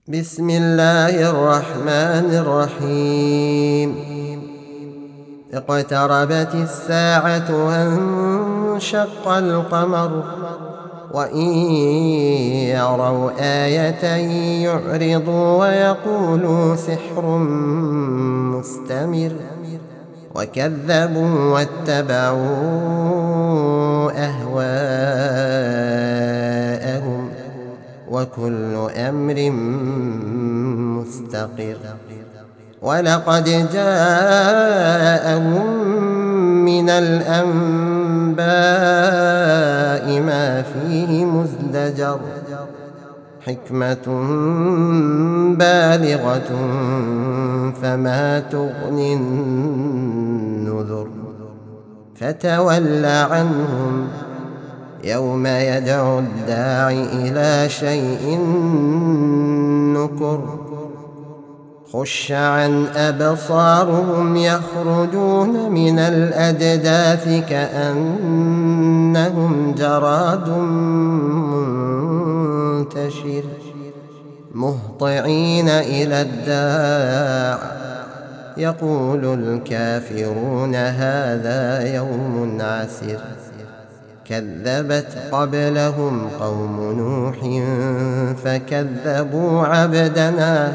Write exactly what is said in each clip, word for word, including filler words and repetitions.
بسم الله الرحمن الرحيم. اقتربت الساعة وانشق القمر وإن يروا آية يعرضوا ويقولوا سحر مستمر وكذبوا واتبعوا أهواءهم وكل أمر مستقر. ولقد جاءهم من الأنباء ما فيه مزدجر حكمة بالغة فما تغني النذر. فتول عنهم يوم يدعو الداع إلى شيء نكر. خش عن أبصارهم يخرجون من الأجداث كأنهم جراد منتشر مهطعين إلى الداع يقول الكافرون هذا يوم عسر. كذبت قبلهم قوم نوح فكذبوا عبدنا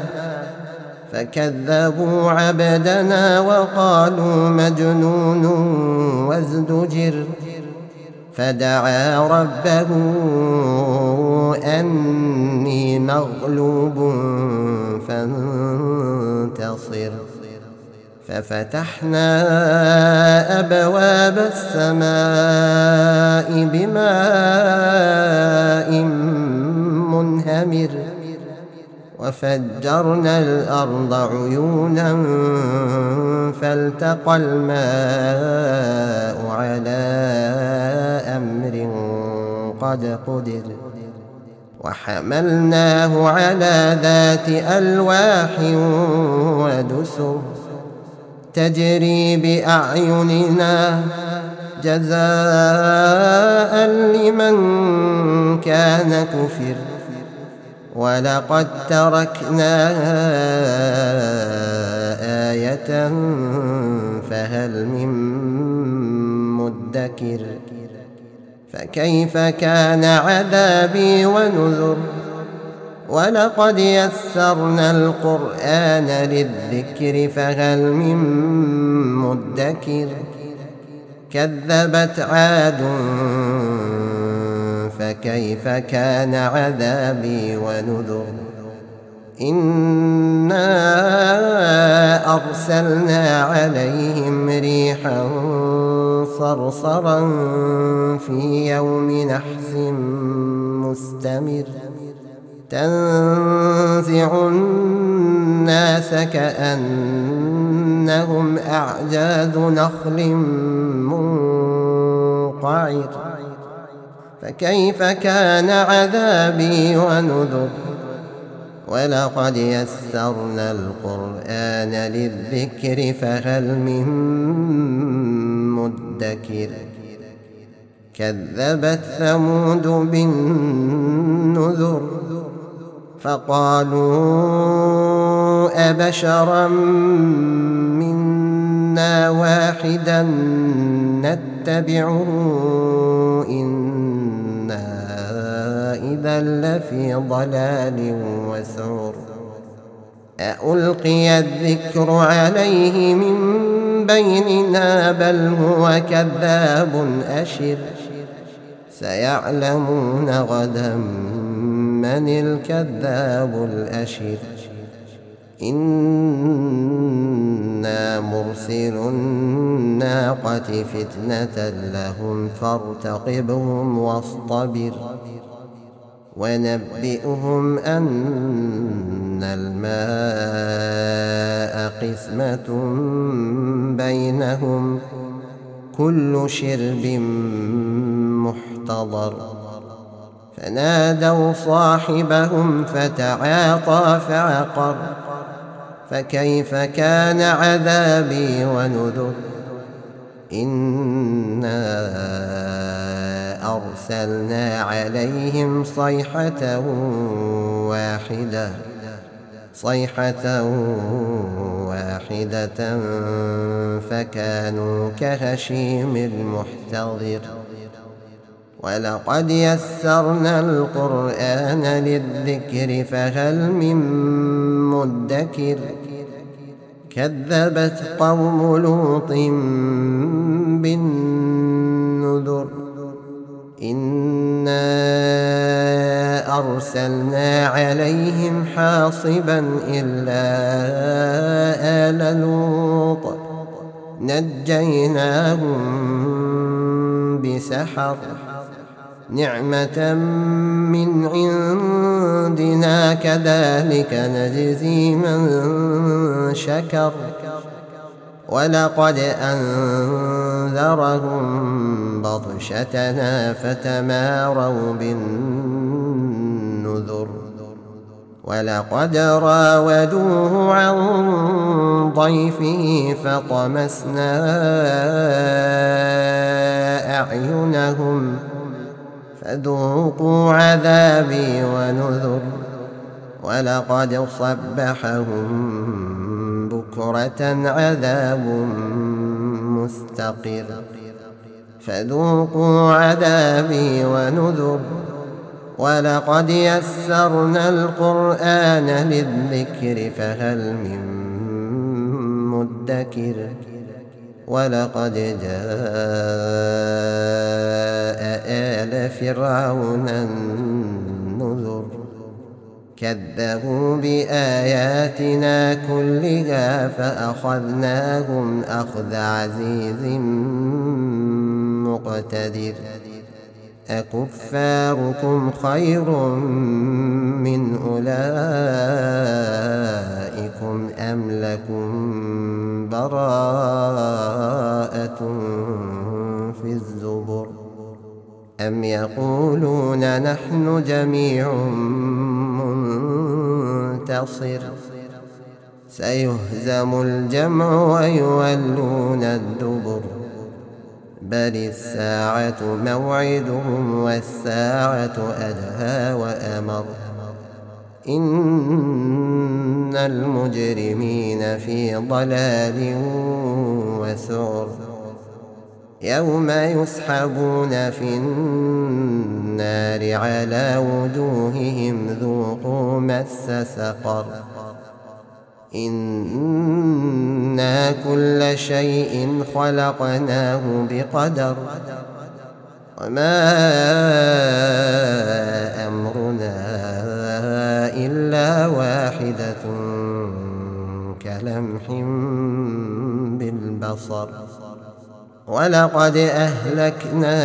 فكذبوا عبدنا وقالوا مجنون وازدجر. فدعا ربه أني مغلوب فانتصر. ففتحنا أبواب السماء بماء منهمر وفجرنا الأرض عيونا فالتقى الماء على أمر قد قدر. وحملناه على ذات ألواح ودسر تجري بأعيننا جزاء لمن كان كفر. ولقد تركناها آية فهل من مدكر. فكيف كان عذابي ونذر. ولقد يسرنا القرآن للذكر فهل من مدكر. كذبت عاد فكيف كان عذابي ونذر. إنا أرسلنا عليهم ريحا صرصرا في يوم نحس مستمر تنزع الناس كأنهم أعجاز نخل منقعر. فكيف كان عذابي ونذر. ولقد يسرنا القرآن للذكر فهل من مدكر. كذبت ثمود بالنذر فقالوا أبشرا منا واحدا نتبعه إنا إذا لفي ضلال وسعر. ألقي الذكر عليه من بيننا بل هو كذاب أشر. سيعلمون غدا من الكذاب الأشر. إنا مرسل الناقة فتنة لهم فارتقبهم واصطبر. ونبئهم أن الماء قسمة بينهم كل شرب محتضر. فنادوا صاحبهم فتعاطى فعقر. فكيف كان عذابي ونذر. إنا أرسلنا عليهم صيحة واحدة صيحة واحدة فكانوا كهشيم المحتضر ولقد يسرنا القرآن للذكر فهل من مدكر كذبت قوم لوط بالنذر إنا أرسلنا عليهم حاصبا إلا آل لوط نجيناهم بسحر نعمة من عندنا كذلك نجزي من شكر ولقد أنذرهم بطشتنا فتماروا بالنذر ولقد راودوه عن ضيفه فطمسنا أعينهم فذوقوا عذابي ونذر ولقد صبحهم بكرة عذاب مستقر فذوقوا عذابي ونذر ولقد يسرنا القرآن للذكر فهل من مدكر ولقد جاء آل فرعون النذر كذبوا بآياتنا كلها فأخذناهم أخذ عزيز مقتدر أكفاركم خير من أولئكم أم لكم براءة في الزبر أم يقولون نحن جميع منتصر سيهزم الجمع ويولون الدبر بل الساعة موعدهم والساعة أدهى وأمر إن المجرمين في ضلال وسعر يوم يسحبون في النار على وجوههم ذوقوا مس سقر إنا كل شيء خلقناه بقدر وما أمرنا إلا واحدة كلمح بالبصر ولقد أهلكنا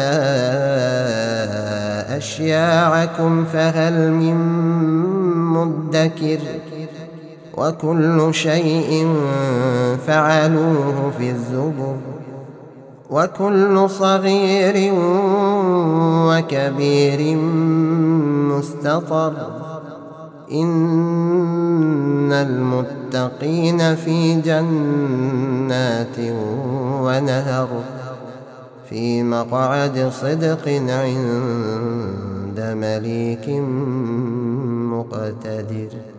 أشياعكم فهل من مدكر وكل شيء فعلوه في الزبر وكل صغير وكبير مستطر إن المتقين في جنات ونهر في مقعد صدق عند مليك مقتدر.